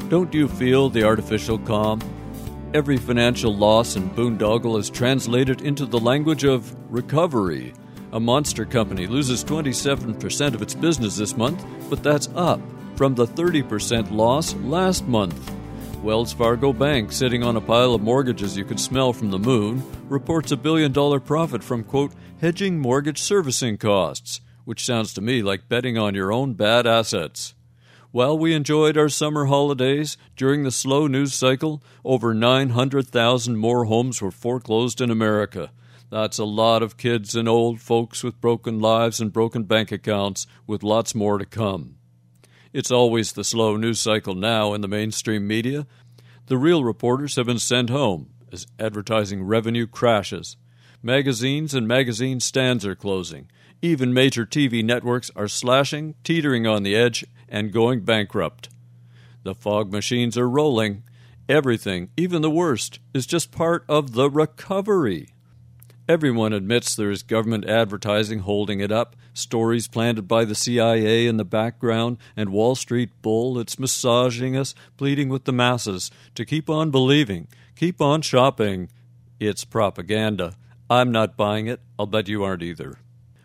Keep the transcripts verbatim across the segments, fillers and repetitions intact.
Don't you feel the artificial calm? Every financial loss and boondoggle is translated into the language of recovery. A monster company loses twenty-seven percent of its business this month, but that's up from the thirty percent loss last month. Wells Fargo Bank, sitting on a pile of mortgages you could smell from the moon, reports a billion-dollar profit from, quote, hedging mortgage servicing costs, which sounds to me like betting on your own bad assets. While we enjoyed our summer holidays, during the slow news cycle, over nine hundred thousand more homes were foreclosed in America. That's a lot of kids and old folks with broken lives and broken bank accounts, with lots more to come. It's always the slow news cycle now in the mainstream media. The real reporters have been sent home as advertising revenue crashes. Magazines and magazine stands are closing. Even major T V networks are slashing, teetering on the edge, and going bankrupt. The fog machines are rolling. Everything, even the worst, is just part of the recovery. Everyone admits there is government advertising holding it up, stories planted by the C I A in the background, and Wall Street bull that's massaging us, pleading with the masses to keep on believing, keep on shopping. It's propaganda. I'm not buying it. I'll bet you aren't either.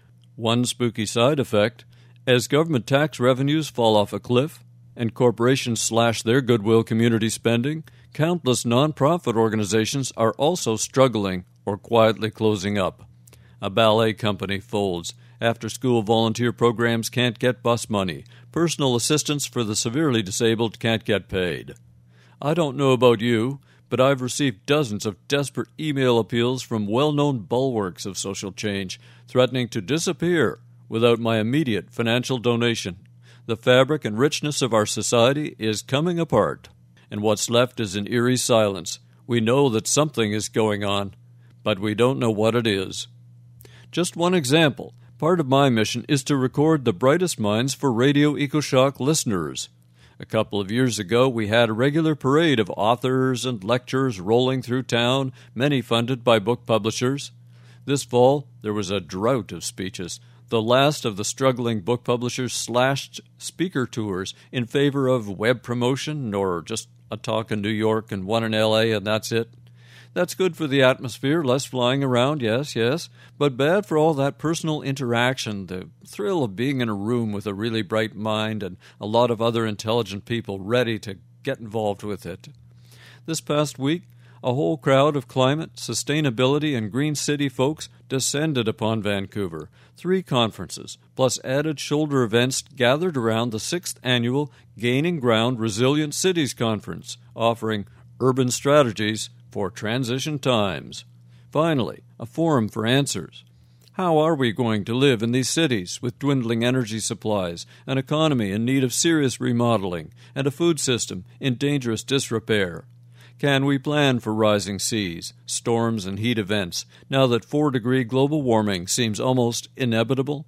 One spooky side effect, as government tax revenues fall off a cliff and corporations slash their goodwill community spending, countless nonprofit organizations are also struggling or quietly closing up. A ballet company folds. After-school volunteer programs can't get bus money. Personal assistants for the severely disabled can't get paid. I don't know about you, but I've received dozens of desperate email appeals from well-known bulwarks of social change, threatening to disappear without my immediate financial donation. The fabric and richness of our society is coming apart, and what's left is an eerie silence. We know that something is going on, but we don't know what it is. Just one example. Part of my mission is to record the brightest minds for Radio EcoShock listeners. A couple of years ago, we had a regular parade of authors and lecturers rolling through town, many funded by book publishers. This fall, there was a drought of speeches. The last of the struggling book publishers slashed speaker tours in favor of web promotion or just a talk in New York and one in L A, and that's it. That's good for the atmosphere, less flying around, yes, yes, but bad for all that personal interaction, the thrill of being in a room with a really bright mind and a lot of other intelligent people ready to get involved with it. This past week, a whole crowd of climate, sustainability, and green city folks descended upon Vancouver. Three conferences, plus added shoulder events, gathered around the sixth annual Gaining Ground Resilient Cities Conference, offering urban strategies for transition times. Finally, a forum for answers. How are we going to live in these cities with dwindling energy supplies, an economy in need of serious remodeling, and a food system in dangerous disrepair? Can we plan for rising seas, storms, and heat events now that four-degree global warming seems almost inevitable?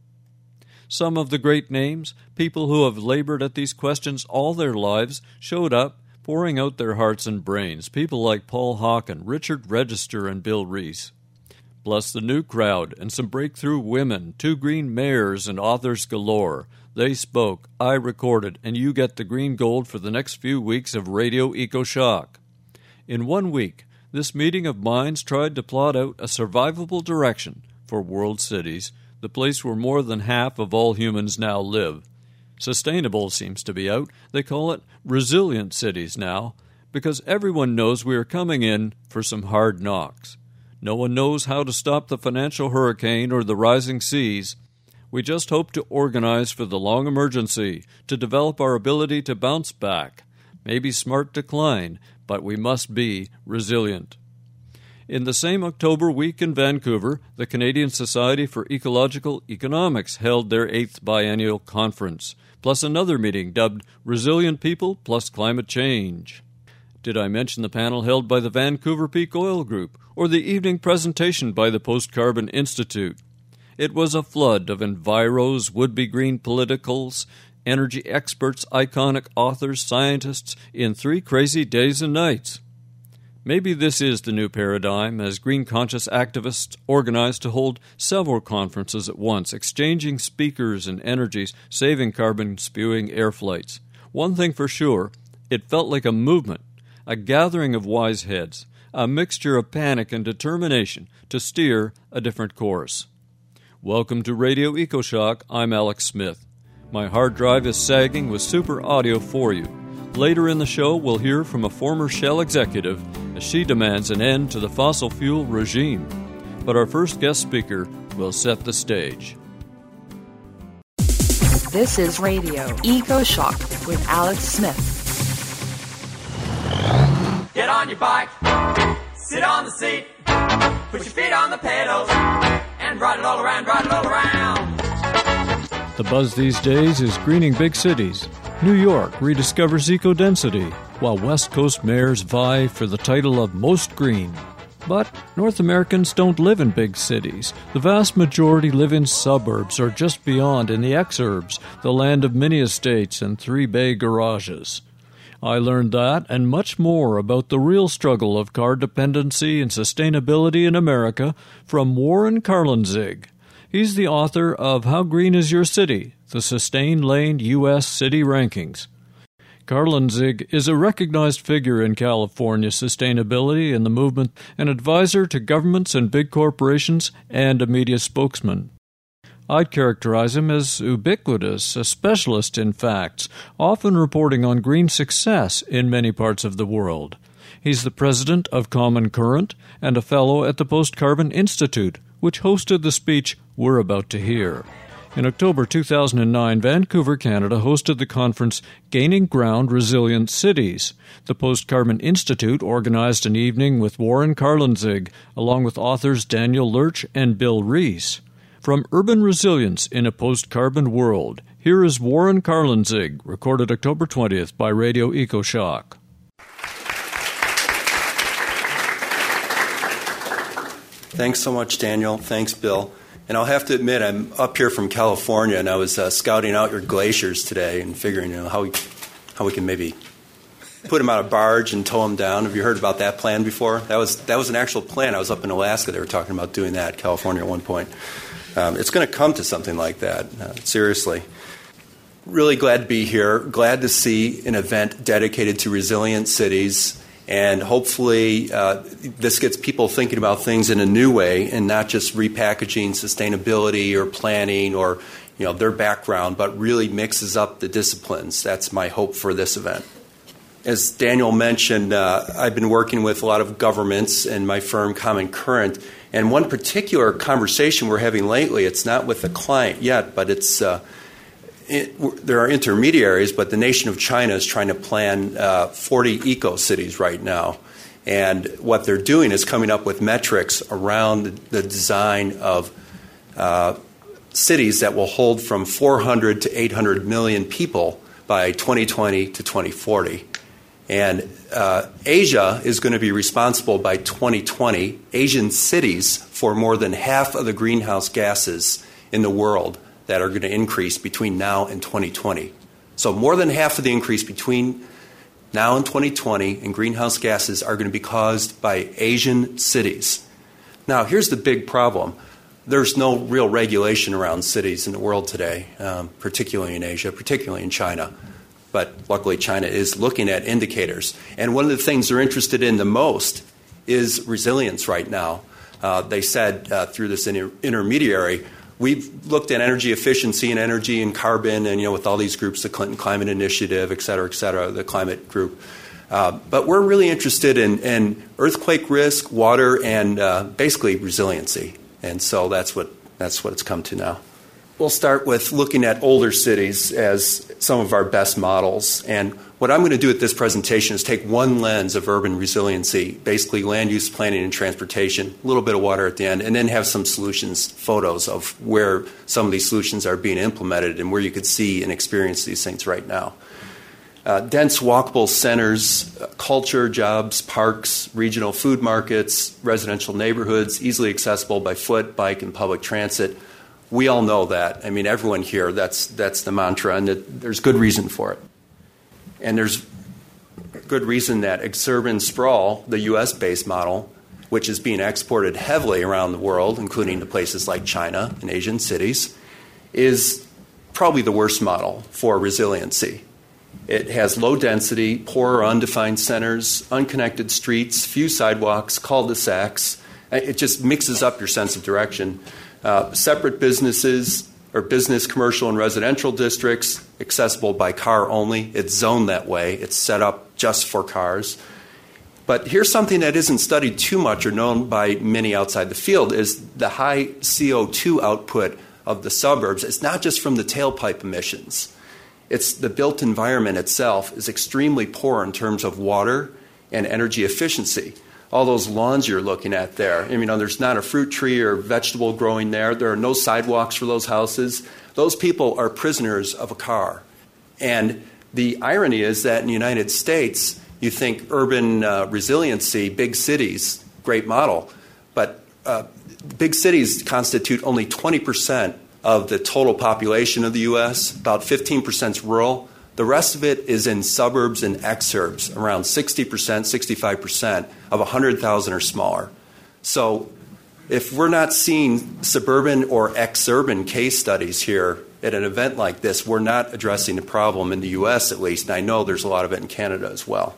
Some of the great names, people who have labored at these questions all their lives, showed up, pouring out their hearts and brains, people like Paul Hawken, Richard Register, and Bill Reese. Plus the new crowd and some breakthrough women, two green mayors, and authors galore. They spoke, I recorded, and you get the green gold for the next few weeks of Radio EcoShock. In one week, this meeting of minds tried to plot out a survivable direction for world cities, the place where more than half of all humans now live. Sustainable seems to be out. They call it resilient cities now, because everyone knows we are coming in for some hard knocks. No one knows how to stop the financial hurricane or the rising seas. We just hope to organize for the long emergency, to develop our ability to bounce back. Maybe smart decline, but we must be resilient. In the same October week in Vancouver, the Canadian Society for Ecological Economics held their eighth biennial conference, plus another meeting dubbed Resilient People plus Climate Change. Did I mention the panel held by the Vancouver Peak Oil Group, or the evening presentation by the Post-Carbon Institute? It was a flood of enviros, would-be green politicals, energy experts, iconic authors, scientists, in three crazy days and nights. Maybe this is the new paradigm, as green-conscious activists organize to hold several conferences at once, exchanging speakers and energies, saving carbon-spewing air flights. One thing for sure, It felt like a movement, a gathering of wise heads, a mixture of panic and determination to steer a different course. Welcome to Radio EcoShock. I'm Alex Smith. My hard drive is sagging with super audio for you. Later in the show, we'll hear from a former Shell executive as she demands an end to the fossil fuel regime. But our first guest speaker will set the stage. This is Radio EcoShock with Alex Smith. Get on your bike, sit on the seat, put your feet on the pedals, and ride it all around, ride it all around. The buzz these days is greening big cities. New York rediscovers eco-density, while West Coast mayors vie for the title of most green. But North Americans don't live in big cities. The vast majority live in suburbs or just beyond in the exurbs, the land of mini estates and three-bay garages. I learned that and much more about the real struggle of car dependency and sustainability in America from Warren Karlenzig. He's the author of How Green Is Your City? The Sustain-Laned U S City Rankings. Karlenzig is a recognized figure in California sustainability and the movement, an advisor to governments and big corporations, and a media spokesman. I'd characterize him as ubiquitous, a specialist in facts, often reporting on green success in many parts of the world. He's the president of Common Current and a fellow at the Post-Carbon Institute, which hosted the speech we're about to hear. In October two thousand nine, Vancouver, Canada hosted the conference Gaining Ground Resilient Cities. The Post-Carbon Institute organized an evening with Warren Karlenzig, along with authors Daniel Lurch and Bill Rees. From Urban Resilience in a Post-Carbon World, here is Warren Karlenzig, recorded October twentieth by Radio EcoShock. Thanks so much, Daniel. Thanks, Bill. And I'll have to admit, I'm up here from California, and I was uh, scouting out your glaciers today and figuring, you know, how we, how we can maybe put them on a barge and tow them down. Have you heard about that plan before? That was that was an actual plan. I was up in Alaska. They were talking about doing that, California at one point. Um, it's going to come to something like that, uh, seriously. Really glad to be here. Glad to see an event dedicated to resilient cities. And hopefully uh, this gets people thinking about things in a new way and not just repackaging sustainability or planning or, you know, their background, but really mixes up the disciplines. That's my hope for this event. As Daniel mentioned, uh, I've been working with a lot of governments and my firm Common Current. And one particular conversation we're having lately, it's not with the client yet, but it's uh, It, there are intermediaries, but the nation of China is trying to plan uh, forty eco-cities right now. And what they're doing is coming up with metrics around the design of uh, cities that will hold from four hundred to eight hundred million people by twenty twenty to twenty forty. And uh, Asia is going to be responsible by twenty twenty, Asian cities, for more than half of the greenhouse gases in the world that are going to increase between now and twenty twenty. So more than half of the increase between now and twenty twenty in greenhouse gases are going to be caused by Asian cities. Now, here's the big problem. There's no real regulation around cities in the world today, um, particularly in Asia, particularly in China. But luckily, China is looking at indicators. And one of the things they're interested in the most is resilience right now. Uh, they said uh, through this inter- intermediary, we've looked at energy efficiency and energy and carbon and, you know, with all these groups, the Clinton Climate Initiative, et cetera, et cetera, the climate group. Uh, but we're really interested in, in earthquake risk, water, and uh, basically resiliency. And so that's what that's what it's come to now. We'll start with looking at older cities as some of our best models. And what I'm going to do at this presentation is take one lens of urban resiliency, basically land use planning and transportation, a little bit of water at the end, and then have some solutions, photos of where some of these solutions are being implemented and where you could see and experience these things right now. Uh, dense walkable centers, uh, culture, jobs, parks, regional food markets, residential neighborhoods, easily accessible by foot, bike, and public transit. We all know that. I mean, everyone here, that's that's the mantra, and it, there's good reason for it. And there's good reason that exurban sprawl, the U S-based model, which is being exported heavily around the world, including to places like China and Asian cities, is probably the worst model for resiliency. It has low density, poor or undefined centers, unconnected streets, few sidewalks, cul-de-sacs. It just mixes up your sense of direction. Uh, separate businesses or business, commercial, and residential districts, accessible by car only. It's zoned that way. It's set up just for cars. But here's something that isn't studied too much or known by many outside the field is the high C O two output of the suburbs. It's not just from the tailpipe emissions. It's the built environment itself is extremely poor in terms of water and energy efficiency. All those lawns you're looking at there, I mean, you know, there's not a fruit tree or vegetable growing there. There are no sidewalks for those houses. Those people are prisoners of a car. And the irony is that in the United States, you think urban uh, resiliency, big cities, great model, but uh, big cities constitute only twenty percent of the total population of the U S, about fifteen percent is rural. The rest of it is in suburbs and exurbs, around sixty percent, sixty-five percent of one hundred thousand or smaller. So if we're not seeing suburban or exurban case studies here at an event like this, we're not addressing the problem in the U S at least, and I know there's a lot of it in Canada as well.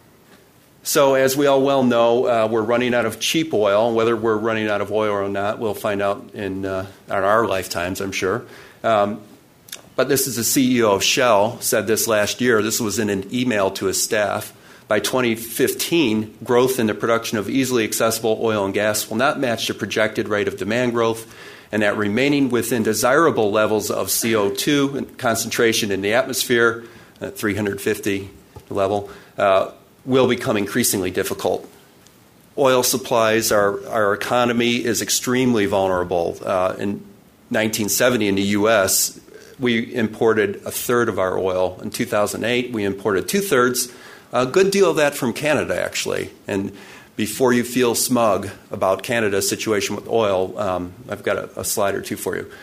So as we all well know, uh, we're running out of cheap oil. Whether we're running out of oil or not, we'll find out in, uh, in our lifetimes, I'm sure. Um, but this is the C E O of Shell, said this last year. This was in an email to his staff. By twenty fifteen, growth in the production of easily accessible oil and gas will not match the projected rate of demand growth, and that remaining within desirable levels of C O two concentration in the atmosphere, at three hundred fifty level, uh, will become increasingly difficult. Oil supplies, our, our economy is extremely vulnerable. Uh, in nineteen seventy in the U S, we imported a third of our oil. In two thousand eight, we imported two-thirds. A good deal of that from Canada, actually. And before you feel smug about Canada's situation with oil, um, I've got a, a slide or two for you.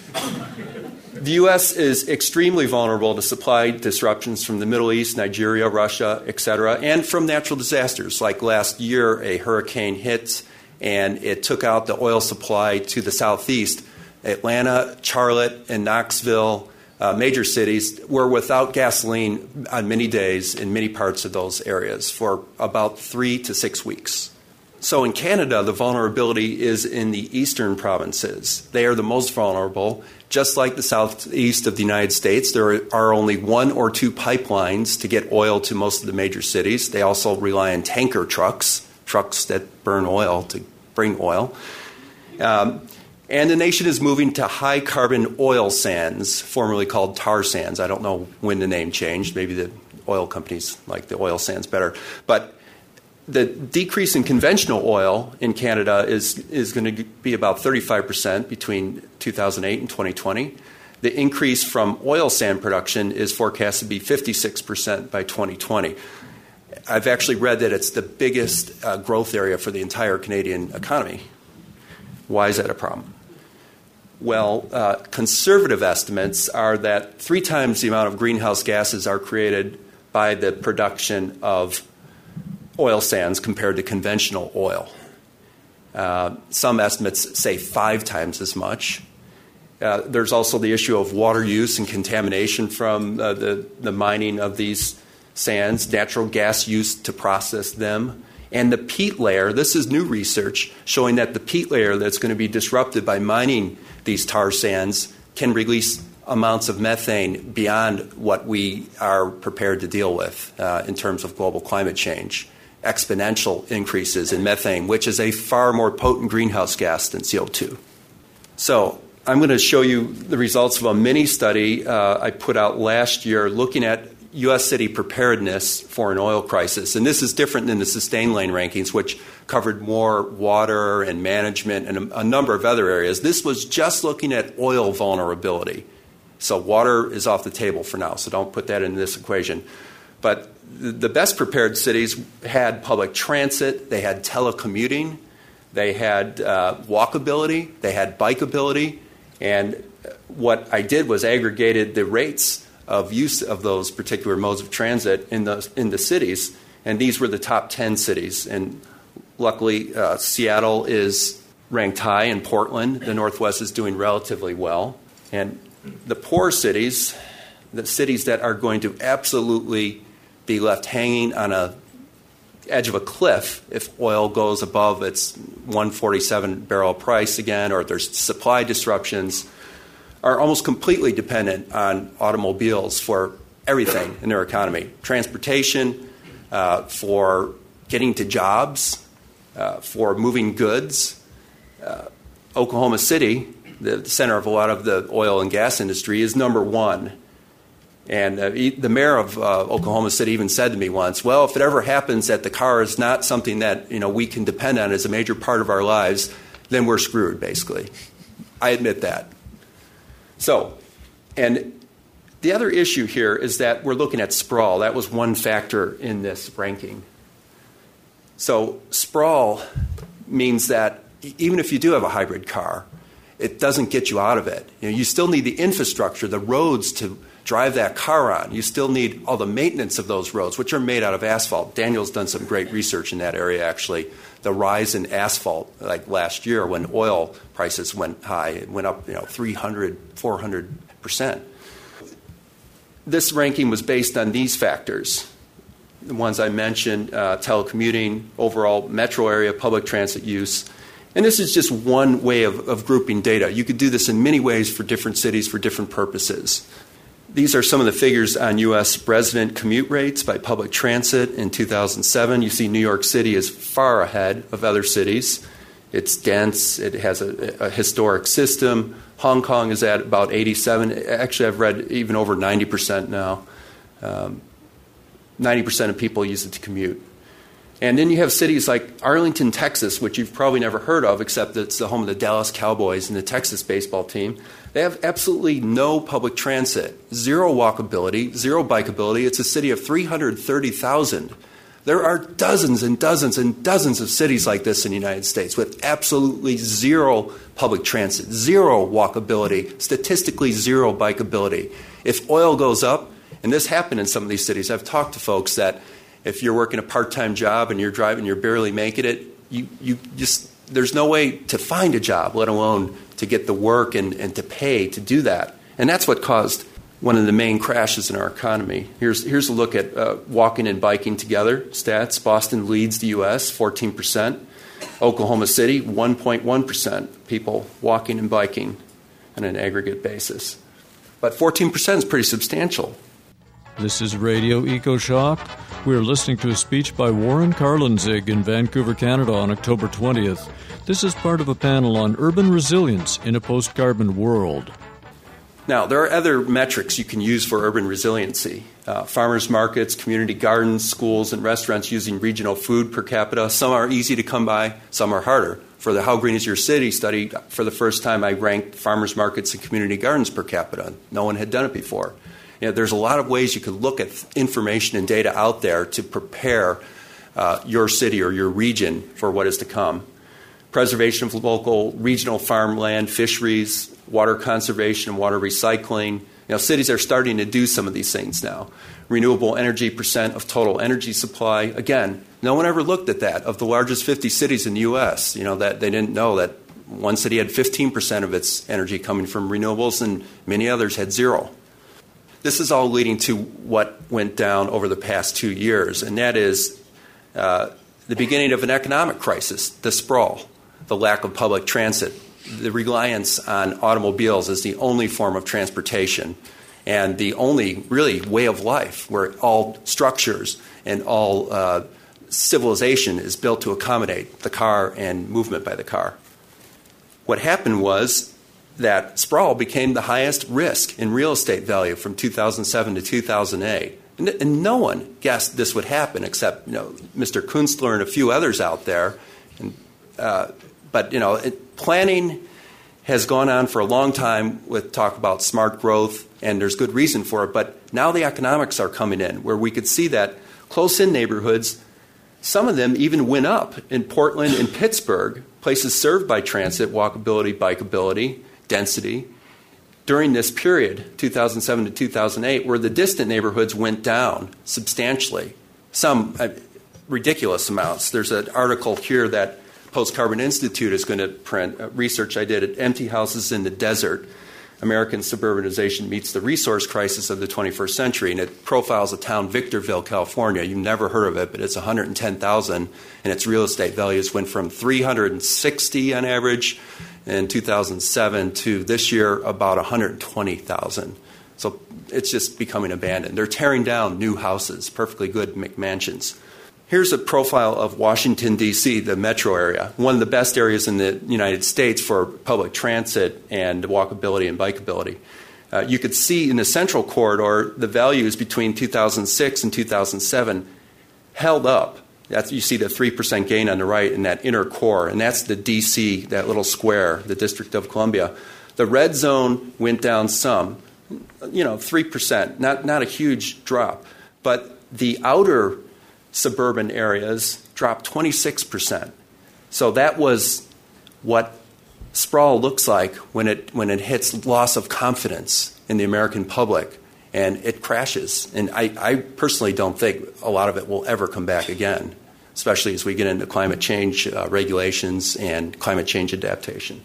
The U S is extremely vulnerable to supply disruptions from the Middle East, Nigeria, Russia, et cetera, and from natural disasters. Like last year, a hurricane hit, and it took out the oil supply to the southeast. Atlanta, Charlotte, and Knoxville, uh, major cities, were without gasoline on many days in many parts of those areas for about three to six weeks. So in Canada, the vulnerability is in the eastern provinces. They are the most vulnerable. Just like the southeast of the United States, there are only one or two pipelines to get oil to most of the major cities. They also rely on tanker trucks, trucks that burn oil to bring oil. Um, and the nation is moving to high-carbon oil sands, formerly called tar sands. I don't know when the name changed. Maybe the oil companies like the oil sands better. But the decrease in conventional oil in Canada is, is going to be about thirty-five percent between two thousand eight and twenty twenty. The increase from oil sand production is forecast to be fifty-six percent by twenty twenty. I've actually read that it's the biggest uh, growth area for the entire Canadian economy. Why is that a problem? Well, uh, conservative estimates are that three times the amount of greenhouse gases are created by the production of oil sands compared to conventional oil. Uh, some estimates say five times as much. Uh, there's also the issue of water use and contamination from uh, the, the mining of these sands, natural gas use to process them, and the peat layer. This is new research showing that the peat layer that's going to be disrupted by mining these tar sands can release amounts of methane beyond what we are prepared to deal with uh, in terms of global climate change. Exponential increases in methane, which is a far more potent greenhouse gas than C O two. So I'm going to show you the results of a mini study uh, I put out last year looking at U S city preparedness for an oil crisis. And this is different than the sustain lane rankings, which covered more water and management and a, a number of other areas. This was just looking at oil vulnerability. So water is off the table for now, so don't put that in this equation. But the best prepared cities had public transit, they had telecommuting, they had uh, walkability, they had bikeability, and what I did was aggregated the rates of use of those particular modes of transit in the in the cities, and these were the top ten cities. And luckily, uh, Seattle is ranked high, and Portland, the Northwest, is doing relatively well. And the poor cities, the cities that are going to absolutely be left hanging on a edge of a cliff if oil goes above its one forty-seven barrel price again, or if there's supply disruptions, are almost completely dependent on automobiles for everything in their economy. Transportation, uh, for getting to jobs, uh, for moving goods. Uh, Oklahoma City, the center of a lot of the oil and gas industry, is number one. And uh, the mayor of uh, Oklahoma City even said to me once, well, if it ever happens that the car is not something that, you know, we can depend on as a major part of our lives, then we're screwed, basically. I admit that. So, and the other issue here is that we're looking at sprawl. That was one factor in this ranking. So sprawl means that even if you do have a hybrid car, it doesn't get you out of it. You know, you still need the infrastructure, the roads to drive that car on. You still need all the maintenance of those roads, which are made out of asphalt. Daniel's done some great research in that area, actually. The rise in asphalt, like last year when oil prices went high, it went up, you know, three hundred, four hundred percent. This ranking was based on these factors. The ones I mentioned, uh, telecommuting, overall metro area public transit use. And this is just one way of, of grouping data. You could do this in many ways for different cities for different purposes. These are some of the figures on U S resident commute rates by public transit in two thousand seven. You see New York City is far ahead of other cities. It's dense. It has a, a historic system. Hong Kong is at about eighty-seven. Actually, I've read even over ninety percent now. Um, ninety percent of people use it to commute. And then you have cities like Arlington, Texas, which you've probably never heard of, except that it's the home of the Dallas Cowboys and the Texas baseball team. They have absolutely no public transit, zero walkability, zero bikeability. It's a city of three hundred thirty thousand. There are dozens and dozens and dozens of cities like this in the United States with absolutely zero public transit, zero walkability, statistically zero bikeability. If oil goes up, and this happened in some of these cities, I've talked to folks that if you're working a part-time job and you're driving, you're barely making it, you, you just there's no way to find a job, let alone to get the work and, and to pay to do that. And that's what caused one of the main crashes in our economy. Here's, here's a look at uh, walking and biking together stats. Boston leads the U S, fourteen percent. Oklahoma City, one point one percent people walking and biking on an aggregate basis. But fourteen percent is pretty substantial. This is Radio EcoShock. We are listening to a speech by Warren Carlenzig in Vancouver, Canada on October twentieth. This is part of a panel on urban resilience in a post-carbon world. Now, there are other metrics you can use for urban resiliency. Uh, farmers markets, community gardens, schools, and restaurants using regional food per capita. Some are easy to come by, some are harder. For the How Green Is Your City study, for the first time I ranked farmers markets and community gardens per capita. No one had done it before. You know, there's a lot of ways you could look at information and data out there to prepare uh, your city or your region for what is to come. Preservation of local regional farmland, fisheries, water conservation and water recycling. You know, cities are starting to do some of these things now. Renewable energy percent of total energy supply. Again, no one ever looked at that. Of the largest fifty cities in the U S, you know, that they didn't know that one city had fifteen percent of its energy coming from renewables and many others had zero. This is all leading to what went down over the past two years, and that is uh, the beginning of an economic crisis, the sprawl, the lack of public transit, the reliance on automobiles as the only form of transportation and the only really way of life where all structures and all uh, civilization is built to accommodate the car and movement by the car. What happened was that sprawl became the highest risk in real estate value from two thousand seven to two thousand eight. And, and no one guessed this would happen except, you know, Mister Kunstler and a few others out there. And, uh, but, you know, it, planning has gone on for a long time with talk about smart growth, and there's good reason for it. But now the economics are coming in where we could see that close-in neighborhoods, some of them even went up in Portland and Pittsburgh, places served by transit, walkability, bikeability, density, during this period, two thousand seven to two thousand eight, where the distant neighborhoods went down substantially, some uh, ridiculous amounts. There's an article here that Post Carbon Institute is going to print, uh, research I did at Empty Houses in the Desert. American Suburbanization Meets the Resource Crisis of the twenty-first century, and it profiles the town Victorville, California. You've never heard of it, but it's one hundred ten thousand, and its real estate values went from three hundred sixty on average in two thousand seven to this year about one hundred twenty thousand. So it's just becoming abandoned. They're tearing down new houses, perfectly good McMansions. Here's a profile of Washington, D C, the metro area, one of the best areas in the United States for public transit and walkability and bikeability. Uh, you could see in the central corridor the values between two thousand six and two thousand seven held up. That's, you see the three percent gain on the right in that inner core, and that's the D C, that little square, the District of Columbia. The red zone went down some, you know, three percent, not, not a huge drop. But the outer suburban areas dropped twenty-six percent. So that was what sprawl looks like when it when it hits loss of confidence in the American public, and it crashes. And I, I personally don't think a lot of it will ever come back again, especially as we get into climate change uh, regulations and climate change adaptation.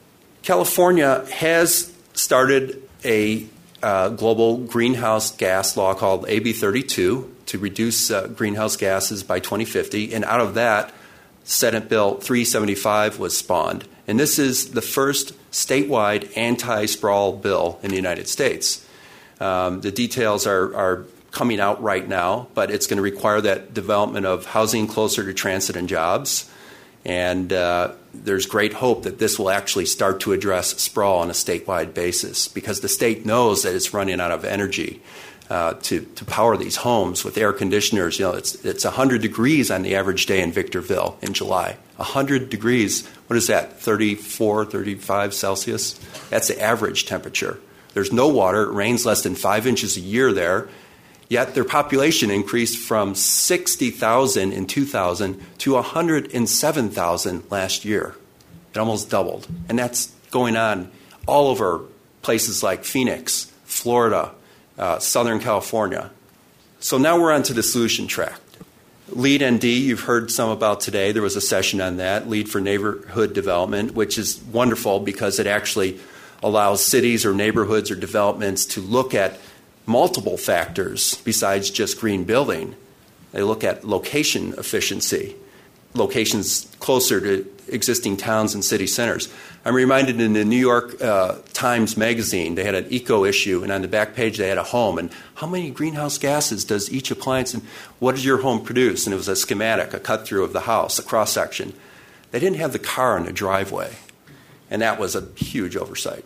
California has started a uh, global greenhouse gas law called A B thirty-two to reduce uh, greenhouse gases by twenty fifty, and out of that, Senate Bill three seventy-five was spawned. And this is the first statewide anti-sprawl bill in the United States. Um, the details are, are coming out right now, but it's going to require that development of housing closer to transit and jobs. And uh, there's great hope that this will actually start to address sprawl on a statewide basis, because the state knows that it's running out of energy uh, to, to power these homes with air conditioners. You know, it's it's one hundred degrees on the average day in Victorville in July. one hundred degrees. What is that, thirty-four, thirty-five Celsius? That's the average temperature. There's no water. It rains less than five inches a year there. Yet their population increased from sixty thousand in two thousand to one hundred seven thousand last year. It almost doubled. And that's going on all over places like Phoenix, Florida, uh, Southern California. So now we're on to the solution track. LEED N D, you've heard some about today. There was a session on that, LEED for Neighborhood Development, which is wonderful because it actually allows cities or neighborhoods or developments to look at multiple factors besides just green building. They look at location efficiency, locations closer to existing towns and city centers. I'm reminded in the New York uh, Times Magazine, they had an eco issue, and on the back page they had a home. And how many greenhouse gases does each appliance, and what does your home produce? And it was a schematic, a cut through of the house, a cross section. They didn't have the car in the driveway, and that was a huge oversight.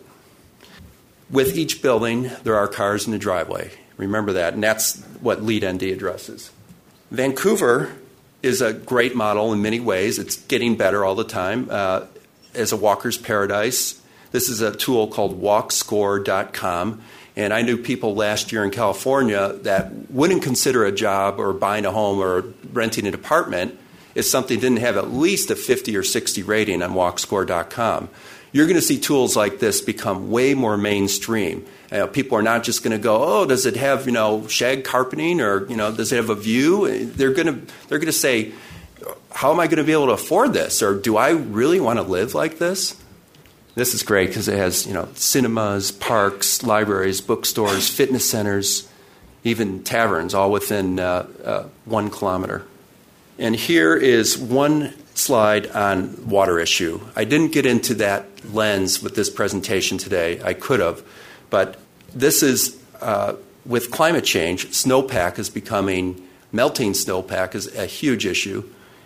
With each building, there are cars in the driveway. Remember that, and that's what LEED N D addresses. Vancouver is a great model in many ways. It's getting better all the time. Uh, as a walker's paradise, this is a tool called walk score dot com, and I knew people last year in California that wouldn't consider a job or buying a home or renting an apartment if something didn't have at least a fifty or sixty rating on walk score dot com. You're going to see tools like this become way more mainstream. You know, people are not just going to go, oh, does it have, you know, shag carpeting, or, you know, does it have a view? They're going to they're going to say, how am I going to be able to afford this, or do I really want to live like this? This is great because it has, you know, cinemas, parks, libraries, bookstores, fitness centers, even taverns, all within uh, uh, one kilometer. And here is one slide on water issue. I didn't get into that lens with this presentation today. I could have. But this is, uh, with climate change, snowpack is becoming, melting snowpack is a huge issue.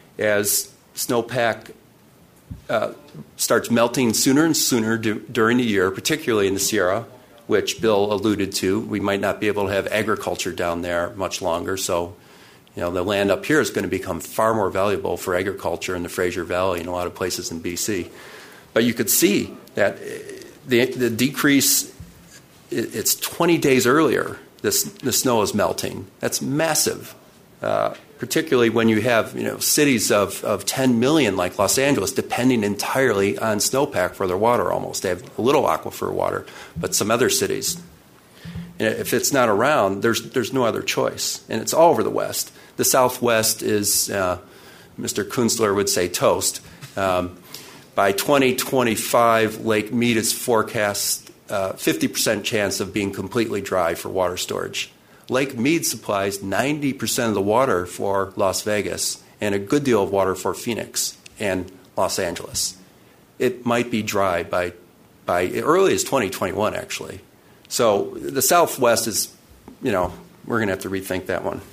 As snowpack uh, starts melting sooner and sooner d- during the year, particularly in the Sierra, which Bill alluded to, we might not be able to have agriculture down there much longer. So, you know, the land up here is going to become far more valuable for agriculture in the Fraser Valley and a lot of places in B C. But you could see that the, the decrease, it's twenty days earlier, this, the snow is melting. That's massive, uh, particularly when you have, you know, cities of, of ten million like Los Angeles depending entirely on snowpack for their water almost. They have a little aquifer water, but some other cities, and if it's not around, there's there's no other choice. And it's all over the West. The Southwest is, uh, Mister Kunstler would say, toast. Um, by twenty twenty-five, Lake Mead is forecast uh, fifty percent chance of being completely dry for water storage. Lake Mead supplies ninety percent of the water for Las Vegas and a good deal of water for Phoenix and Los Angeles. It might be dry by, by early as twenty twenty-one, actually. So the Southwest is, you know, we're going to have to rethink that one.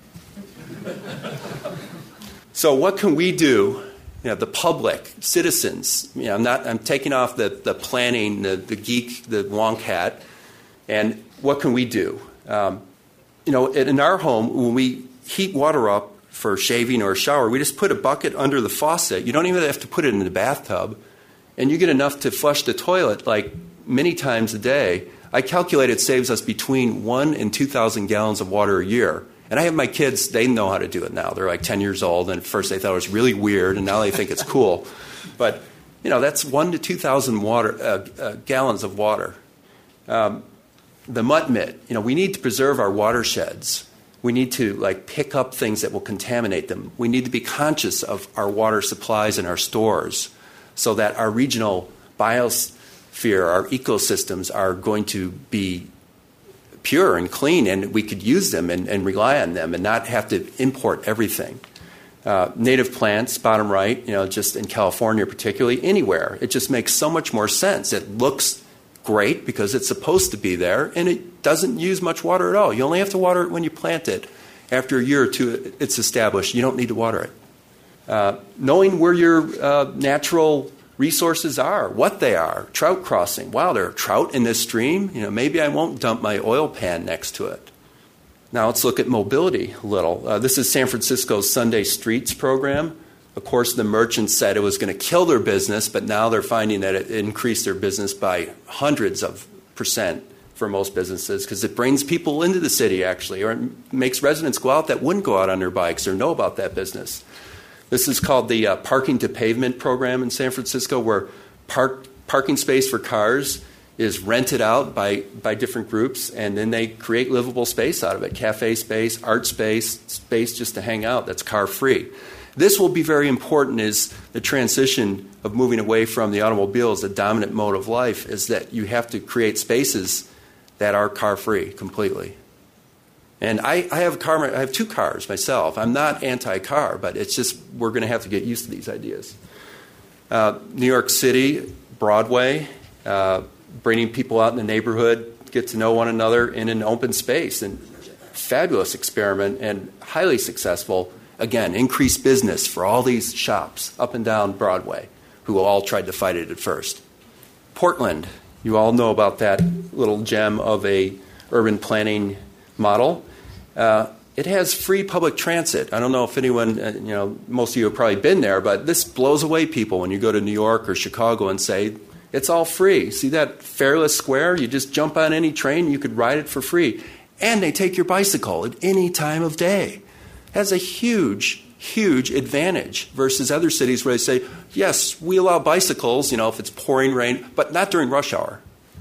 So what can we do, you know, the public, citizens? You know, I'm not. I'm taking off the, the planning, the, the geek, the wonk hat, and what can we do? Um, you know, in our home, when we heat water up for shaving or a shower, we just put a bucket under the faucet. You don't even have to put it in the bathtub, and you get enough to flush the toilet like many times a day. I calculate it saves us between one and two thousand gallons of water a year. And I have my kids; they know how to do it now. They're like ten years old, and at first they thought it was really weird, and now they think it's cool. But you know, that's one to two thousand water uh, uh, gallons of water. Um, the mutt mitt. You know, we need to preserve our watersheds. We need to like pick up things that will contaminate them. We need to be conscious of our water supplies and our stores, so that our regional biosphere, our ecosystems, are going to be pure and clean, and we could use them and, and rely on them and not have to import everything. Uh, native plants, bottom right, you know, just in California particularly, anywhere. It just makes so much more sense. It looks great because it's supposed to be there, and it doesn't use much water at all. You only have to water it when you plant it. After a year or two, it's established. You don't need to water it. Uh, knowing where your uh, natural resources are, what they are. Trout crossing. Wow, there are trout in this stream. You know, maybe I won't dump my oil pan next to it. Now let's look at mobility a little. Uh, this is San Francisco's Sunday Streets program. Of course, the merchants said it was going to kill their business, but now they're finding that it increased their business by hundreds of percent for most businesses because it brings people into the city, actually, or it makes residents go out that wouldn't go out on their bikes or know about that business. This is called the uh, Parking to Pavement program in San Francisco, where park, parking space for cars is rented out by, by different groups, and then they create livable space out of it, cafe space, art space, space just to hang out that's car-free. This will be very important is the transition of moving away from the automobile as the dominant mode of life is that you have to create spaces that are car-free completely. And I, I have a car. I have two cars myself. I'm not anti-car, but it's just we're going to have to get used to these ideas. Uh, New York City, Broadway, uh, bringing people out in the neighborhood, get to know one another in an open space, and fabulous experiment and highly successful. Again, increased business for all these shops up and down Broadway, who all tried to fight it at first. Portland, you all know about that little gem of a urban planning model. Uh, it has free public transit. I don't know if anyone, uh, you know, most of you have probably been there, but this blows away people when you go to New York or Chicago and say, it's all free. See that Fairless Square? You just jump on any train, you could ride it for free. And they take your bicycle at any time of day. It has a huge, huge advantage versus other cities where they say, yes, we allow bicycles, you know, if it's pouring rain, but not during rush hour.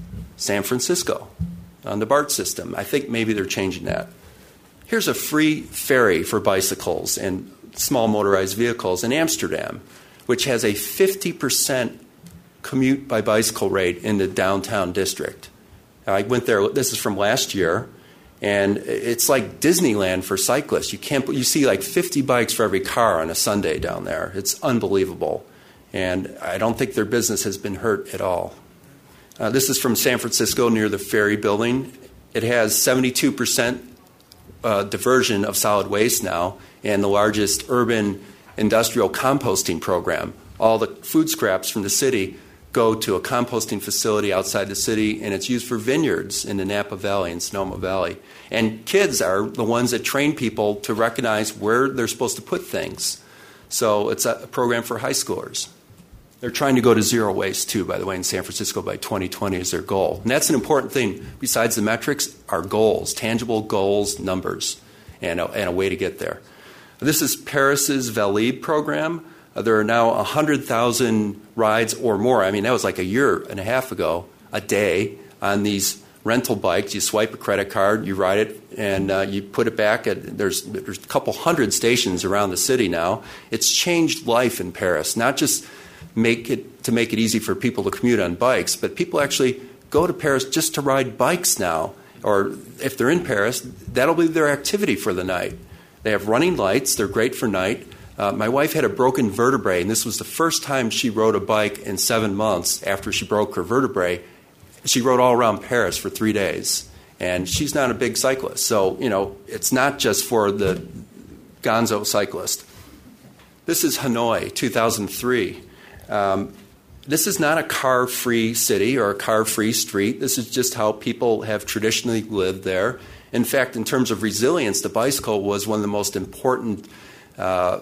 San Francisco, on the BART system. I think maybe they're changing that. Here's a free ferry for bicycles and small motorized vehicles in Amsterdam, which has a fifty percent commute by bicycle rate in the downtown district. I went there, this is from last year, and it's like Disneyland for cyclists. You can't, you see like fifty bikes for every car on a Sunday down there. It's unbelievable. And I don't think their business has been hurt at all. Uh, this is from San Francisco near the Ferry Building. It has seventy-two percent uh, diversion of solid waste now and the largest urban industrial composting program. All the food scraps from the city go to a composting facility outside the city, and it's used for vineyards in the Napa Valley and Sonoma Valley. And kids are the ones that train people to recognize where they're supposed to put things. So it's a program for high schoolers. They're trying to go to zero waste, too, by the way, in San Francisco by twenty twenty is their goal. And that's an important thing. Besides the metrics, are goals, tangible goals, numbers, and a, and a way to get there. This is Paris's Valib program. Uh, there are now one hundred thousand rides or more. I mean, that was like a year and a half ago, a day, on these rental bikes. You swipe a credit card, you ride it, and uh, you put it back. At, there's, there's a couple hundred stations around the city now. It's changed life in Paris, not just make it to make it easy for people to commute on bikes, but people actually go to Paris just to ride bikes now. Or if they're in Paris, that'll be their activity for the night. They have running lights. They're great for night. Uh, my wife had a broken vertebrae, and this was the first time she rode a bike in seven months after she broke her vertebrae. She rode all around Paris for three days. And she's not a big cyclist. So, you know, it's not just for the gonzo cyclist. This is Hanoi, two thousand three. Um, this is not a car-free city or a car-free street. This is just how people have traditionally lived there. In fact, in terms of resilience, the bicycle was one of the most important uh,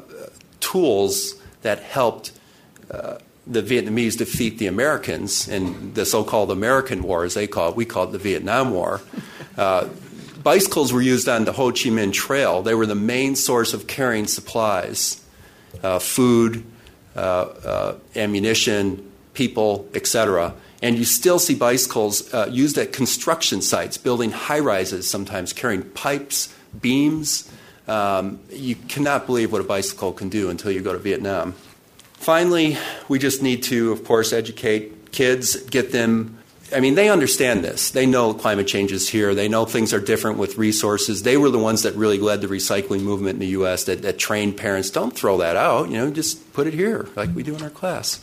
tools that helped uh, the Vietnamese defeat the Americans in the so-called American War, as they call it. We call it the Vietnam War. Uh, bicycles were used on the Ho Chi Minh Trail. They were the main source of carrying supplies, uh, food, uh, uh, ammunition, people, et cetera. And you still see bicycles uh, used at construction sites, building high-rises sometimes, carrying pipes, beams. Um, you cannot believe what a bicycle can do until you go to Vietnam. Finally, we just need to, of course, educate kids, get them. I mean, they understand this. They know climate change is here. They know things are different with resources. They were the ones that really led the recycling movement in the U S, that, that trained parents, don't throw that out. You know, just put it here like we do in our class.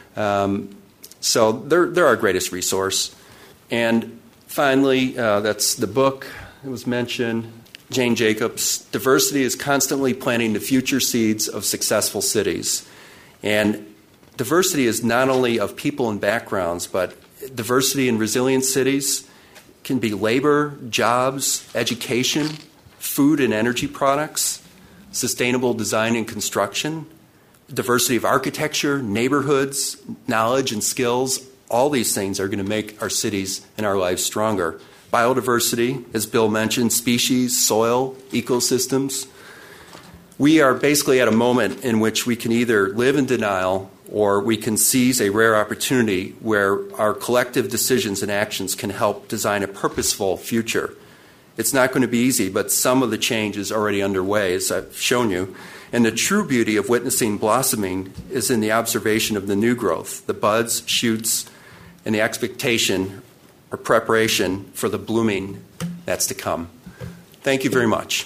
Um, so they're, they're our greatest resource. And finally, uh, that's the book that was mentioned, Jane Jacobs. Diversity is constantly planting the future seeds of successful cities. And diversity is not only of people and backgrounds, but diversity in resilient cities can be labor, jobs, education, food and energy products, sustainable design and construction, diversity of architecture, neighborhoods, knowledge and skills. All these things are going to make our cities and our lives stronger. Biodiversity, as Bill mentioned, species, soil, ecosystems. We are basically at a moment in which we can either live in denial or we can seize a rare opportunity where our collective decisions and actions can help design a purposeful future. It's not going to be easy, but some of the change is already underway, as I've shown you. And the true beauty of witnessing blossoming is in the observation of the new growth, the buds, shoots, and the expectation or preparation for the blooming that's to come. Thank you very much.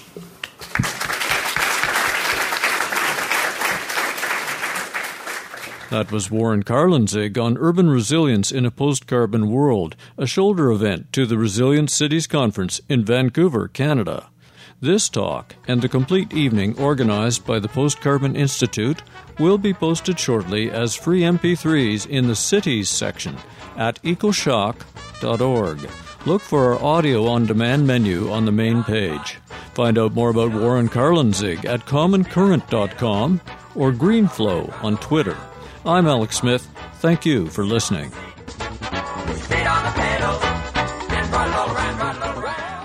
That was Warren Karlenzig on urban resilience in a post-carbon world, a shoulder event to the Resilient Cities Conference in Vancouver, Canada. This talk and the complete evening organized by the Post-Carbon Institute will be posted shortly as free M P threes in the Cities section at ecoshock dot org. Look for our audio on-demand menu on the main page. Find out more about Warren Karlenzig at common current dot com or Greenflow on Twitter. I'm Alex Smith. Thank you for listening. Feet on the pedals and ride it all around, ride it all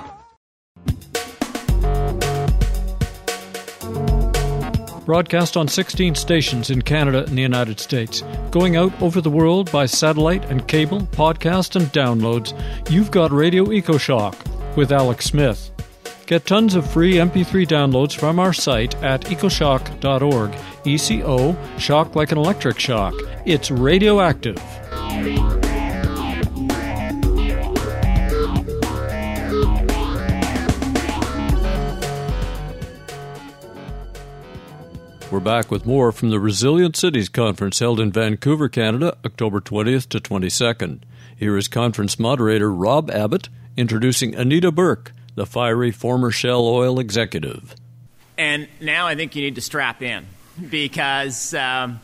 around. Broadcast on sixteen stations in Canada and the United States. Going out over the world by satellite and cable, podcast and downloads, you've got Radio EcoShock with Alex Smith. Get tons of free M P three downloads from our site at ecoshock dot org. E C O, shock like an electric shock. It's radioactive. We're back with more from the Resilient Cities Conference held in Vancouver, Canada, October twentieth to twenty-second. Here is conference moderator Rob Abbott introducing Anita Burke, the fiery former Shell Oil executive. And now I think you need to strap in because um,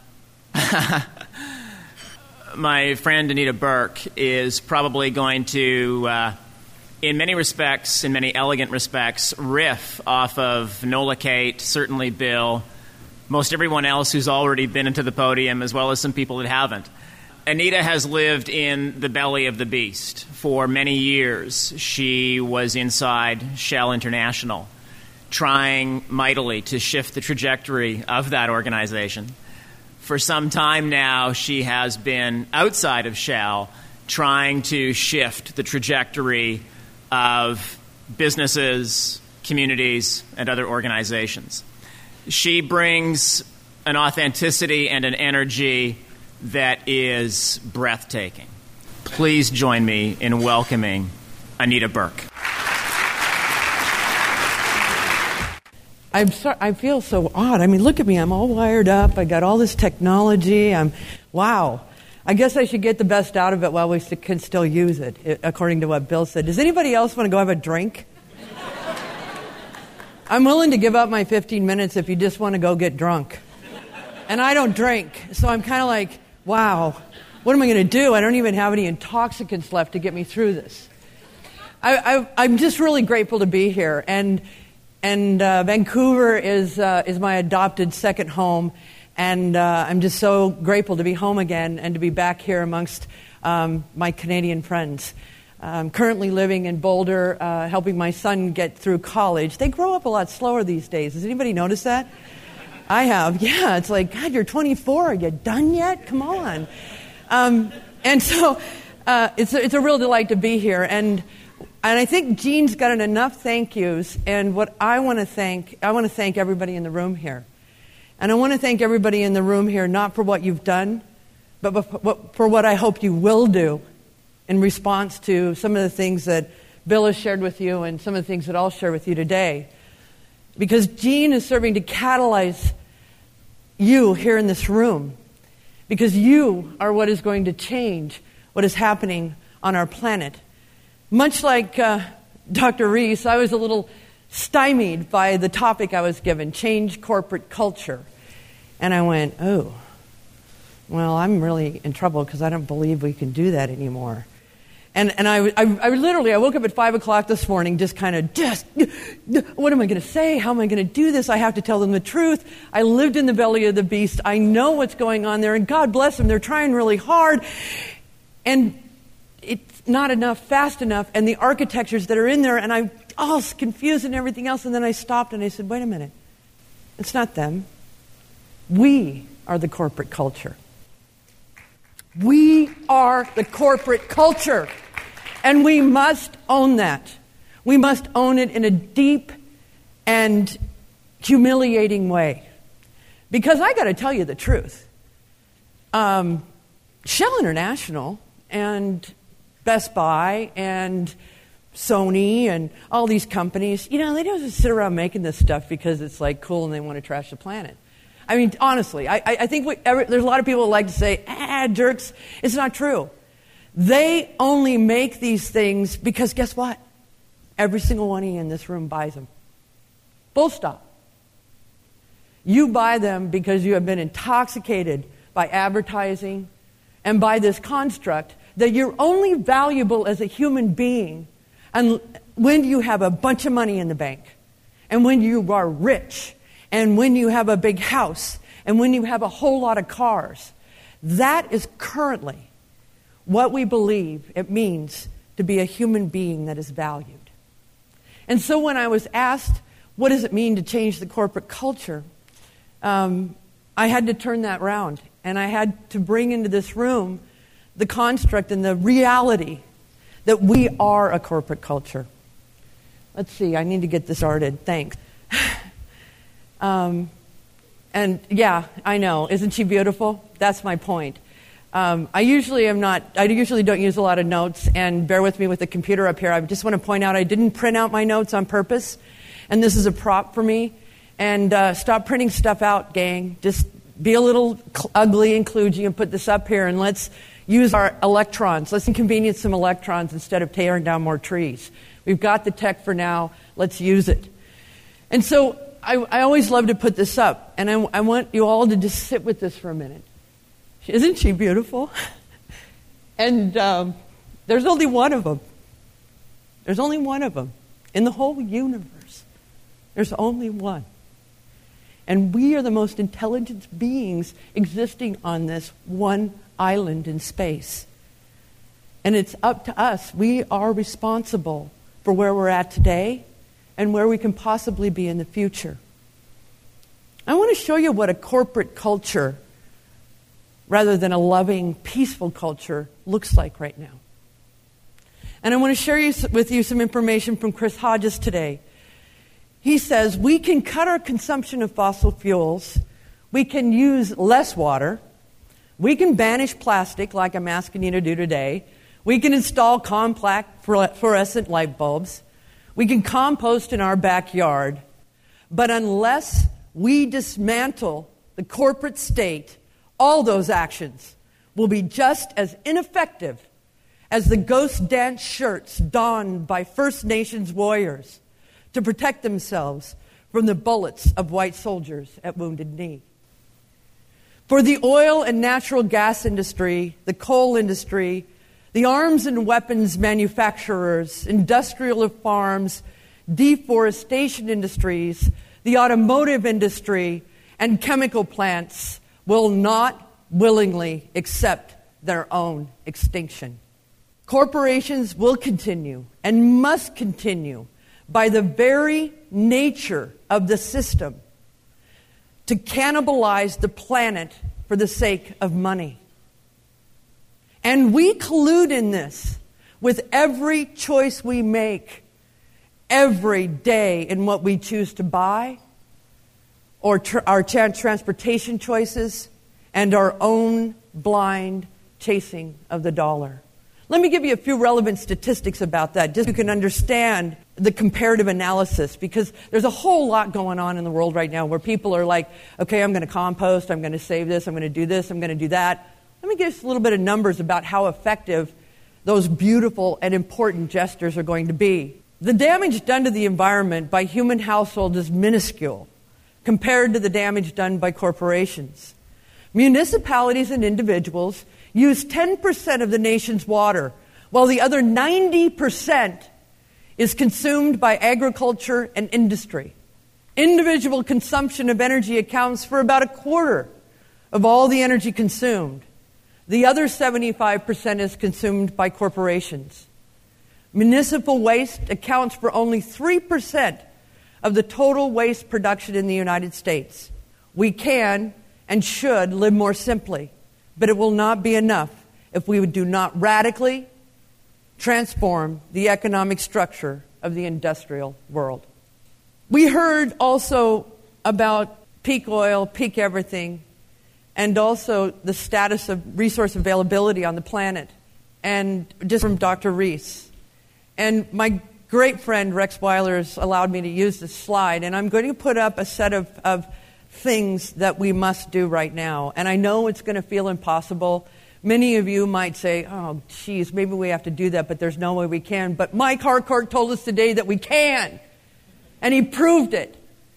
my friend Anita Burke is probably going to, uh, in many respects, in many elegant respects, riff off of Nola Kate, certainly Bill, most everyone else who's already been into the podium, as well as some people that haven't. Anita has lived in the belly of the beast for many years. She was inside Shell International, trying mightily to shift the trajectory of that organization. For some time now, she has been outside of Shell, trying to shift the trajectory of businesses, communities, and other organizations. She brings an authenticity and an energy that is breathtaking. please join me in welcoming Anita Burke. I'm sorry, I feel so odd. I mean, look at me. I'm all wired up. I got all this technology. I'm, wow. I guess I should get the best out of it while we can still use it, according to what Bill said. Does anybody else want to go have a drink? I'm willing to give up my fifteen minutes if you just want to go get drunk. And I don't drink, so I'm kind of like, wow, what am I going to do? I don't even have any intoxicants left to get me through this. I, I, I'm just really grateful to be here. And and uh, Vancouver is uh, is my adopted second home. And uh, I'm just so grateful to be home again and to be back here amongst um, my Canadian friends. I'm currently living in Boulder, uh, helping my son get through college. They grow up a lot slower these days. Has anybody noticed that? I have. Yeah, it's like, God, you're twenty-four. Are you done yet? Come on. Um, and so uh, it's, a, it's a real delight to be here. And and I think Jean's gotten enough thank yous. And what I want to thank, I want to thank everybody in the room here. And I want to thank everybody in the room here, not for what you've done, but for what I hope you will do in response to some of the things that Bill has shared with you and some of the things that I'll share with you today. Because Jean is serving to catalyze you here in this room. Because you are what is going to change what is happening on our planet. Much like uh, Doctor Reese, I was a little stymied by the topic I was given, change corporate culture. And I went, oh, well, I'm really in trouble because I don't believe we can do that anymore. And and I, I, I literally, I woke up at five o'clock this morning just kind of, just, what am I going to say? How am I going to do this? I have to tell them the truth. I lived in the belly of the beast. I know what's going on there. And God bless them. They're trying really hard. And it's not enough, fast enough. And the architectures that are in there, and I'm all confused and everything else. And then I stopped and I said, wait a minute. It's not them. We are the corporate culture. We are the corporate culture. And we must own that. We must own it in a deep and humiliating way. Because I got to tell you the truth. Um, Shell International and Best Buy and Sony and all these companies, you know, they don't just sit around making this stuff because it's like cool and they want to trash the planet. I mean, honestly, I, I think we, every, there's a lot of people who like to say, ah, jerks. It's not true. They only make these things because guess what? Every single one of you in this room buys them. Full stop. You buy them because you have been intoxicated by advertising and by this construct that you're only valuable as a human being and when you have a bunch of money in the bank and when you are rich and when you have a big house and when you have a whole lot of cars. That is currently what we believe it means to be a human being that is valued. And so when I was asked, what does it mean to change the corporate culture? Um, I had to turn that around. And I had to bring into this room the construct and the reality that we are a corporate culture. Let's see, I need to get this started. Thanks. um, and yeah, I know. Isn't she beautiful? That's my point. Um, I usually am not, I usually don't use a lot of notes, and bear with me with the computer up here. I just want to point out I didn't print out my notes on purpose, and this is a prop for me. And uh, stop printing stuff out, gang. Just be a little cl- ugly and kludgy and put this up here, and let's use our electrons. Let's inconvenience some electrons instead of tearing down more trees. We've got the tech for now. Let's use it. And so I, I always love to put this up, and I, I want you all to just sit with this for a minute. Isn't she beautiful? And um, there's only one of them. There's only one of them. In the whole universe, there's only one. And we are the most intelligent beings existing on this one island in space. And it's up to us. We are responsible for where we're at today and where we can possibly be in the future. I want to show you what a corporate culture, rather than a loving, peaceful culture, looks like right now. And I want to share you, with you some information from Chris Hodges today. He says we can cut our consumption of fossil fuels, we can use less water, we can banish plastic like I'm asking you to do today, We can install compact fluorescent light bulbs. We can compost in our backyard. But unless we dismantle the corporate state, all those actions will be just as ineffective as the ghost dance shirts donned by First Nations warriors to protect themselves from the bullets of white soldiers at Wounded Knee. For the oil and natural gas industry, the coal industry, the arms and weapons manufacturers, industrial farms, deforestation industries, the automotive industry, and chemical plants will not willingly accept their own extinction. Corporations will continue and must continue by the very nature of the system to cannibalize the planet for the sake of money. And we collude in this with every choice we make every day in what we choose to buy, or tr- our tra- transportation choices, and our own blind chasing of the dollar. Let me give you a few relevant statistics about that, just so you can understand the comparative analysis, because there's a whole lot going on in the world right now where people are like, okay, I'm going to compost, I'm going to save this, I'm going to do this, I'm going to do that. Let me give you a little bit of numbers about how effective those beautiful and important gestures are going to be. The damage done to the environment by human households is minuscule compared to the damage done by corporations. Municipalities and individuals use ten percent of the nation's water, while the other ninety percent is consumed by agriculture and industry. Individual consumption of energy accounts for about a quarter of all the energy consumed. The other seventy-five percent is consumed by corporations. Municipal waste accounts for only three percent of the total waste production in the United States. We can and should live more simply, but it will not be enough if we do not radically transform the economic structure of the industrial world. We heard also about peak oil, peak everything, and also the status of resource availability on the planet, and just from Doctor Rees. And my great friend Rex Weiler has allowed me to use this slide, and I'm going to put up a set of, of things that we must do right now. And I know it's going to feel impossible. Many of you might say, oh, geez, maybe we have to do that, but there's no way we can. But Mike Harcourt told us today that we can, and he proved it.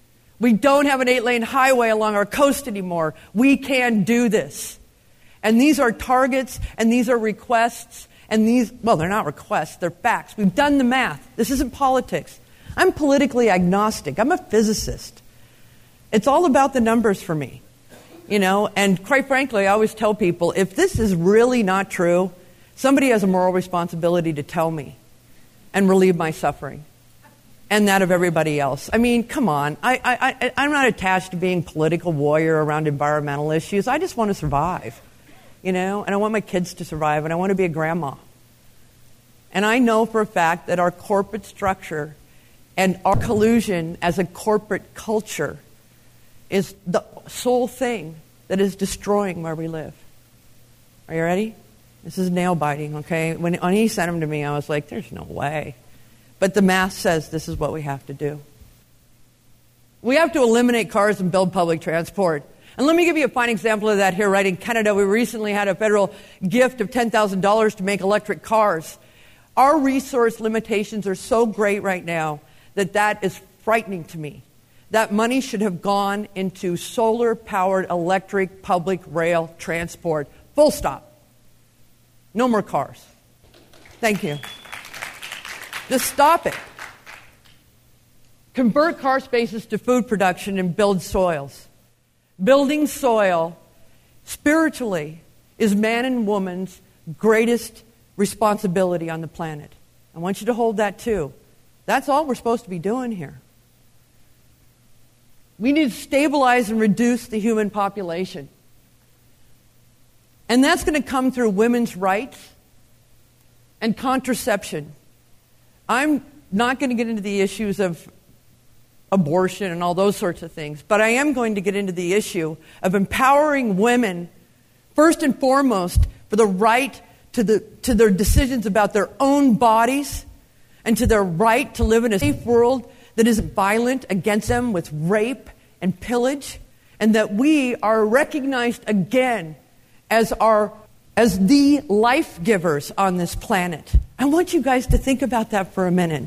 We don't have an eight-lane highway along our coast anymore. We can do this. And these are targets, and these are requests, and these, well, they're not requests, they're facts. We've done the math. This isn't politics. I'm politically agnostic. I'm a physicist. It's all about the numbers for me, you know, and quite frankly, I always tell people, if this is really not true, somebody has a moral responsibility to tell me and relieve my suffering and that of everybody else. I mean, come on. I, I, I, I'm not attached to being a political warrior around environmental issues. I just want to survive, you know, and I want my kids to survive, and I want to be a grandma. And I know for a fact that our corporate structure and our collusion as a corporate culture is the sole thing that is destroying where we live. Are you ready? This is nail biting, okay? When, when he sent them to me, I was like, there's no way. But the math says this is what we have to do. We have to eliminate cars and build public transport. And let me give you a fine example of that here. Right in Canada, we recently had a federal gift of ten thousand dollars to make electric cars. Our resource limitations are so great right now that that is frightening to me. That money should have gone into solar-powered electric public rail transport. Full stop. No more cars. Thank you. Just stop it. Convert car spaces to food production and build soils. Building soil spiritually is man and woman's greatest responsibility on the planet. I want you to hold that too. That's all we're supposed to be doing here. We need to stabilize and reduce the human population. And that's going to come through women's rights and contraception. I'm not going to get into the issues of abortion and all those sorts of things, but I am going to get into the issue of empowering women, first and foremost, for the right to, the, to their decisions about their own bodies and to their right to live in a safe world that isn't violent against them with rape and pillage, and that we are recognized again as our as the life givers on this planet. I want you guys to think about that for a minute.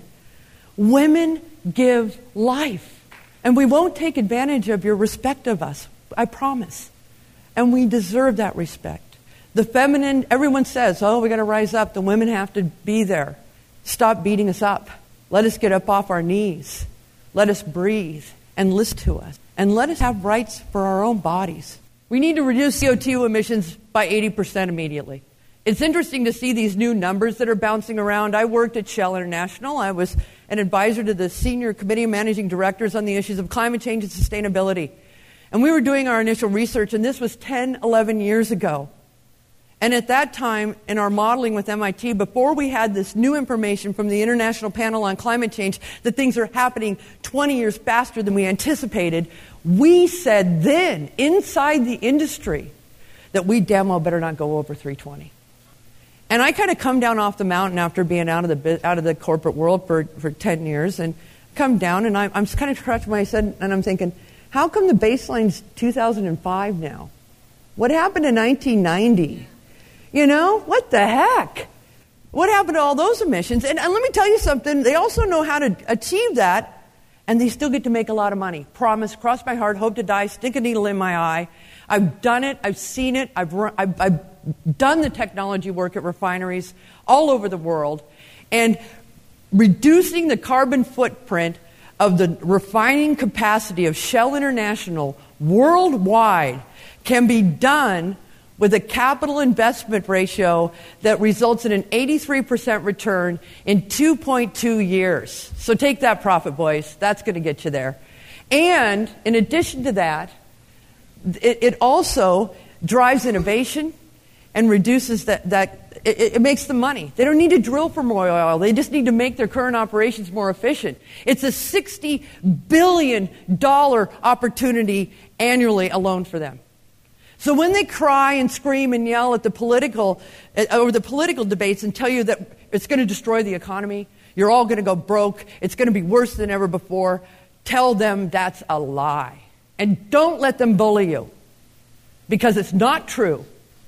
Women give life, and we won't take advantage of your respect of us, I promise. And we deserve that respect. The feminine, everyone says, oh, we got to rise up. The women have to be there. Stop beating us up. Let us get up off our knees. Let us breathe and listen to us. And let us have rights for our own bodies. We need to reduce C O two emissions by eighty percent immediately. It's interesting to see these new numbers that are bouncing around. I worked at Shell International. I was an advisor to the senior committee of managing directors on the issues of climate change and sustainability. And we were doing our initial research, and this was ten, eleven years ago. And at that time, in our modeling with M I T, before we had this new information from the International Panel on Climate Change, that things are happening twenty years faster than we anticipated, we said then, inside the industry, that we damn well better not go over three twenty. And I kind of come down off the mountain after being out of the out of the corporate world for, for ten years, and come down, and I, I'm kind of scratching my head, and I'm thinking, how come the baseline's two thousand five now? What happened in nineteen ninety? You know, what the heck? What happened to all those emissions? And, and let me tell you something, they also know how to achieve that, and they still get to make a lot of money. Promise, cross my heart, hope to die, stick a needle in my eye. I've done it, I've seen it, I've, run, I've, I've done the technology work at refineries all over the world, and reducing the carbon footprint of the refining capacity of Shell International worldwide can be done with a capital investment ratio that results in an eighty-three percent return in two point two years. So take that profit, boys. That's going to get you there. And in addition to that, it, it also drives innovation and reduces that, that it, it makes them money. They don't need to drill for more oil. They just need to make their current operations more efficient. It's a sixty billion dollars opportunity annually alone for them. So when they cry and scream and yell at the political, uh, over the political debates and tell you that it's going to destroy the economy, you're all going to go broke, it's going to be worse than ever before, tell them that's a lie. And don't let them bully you, because it's not true.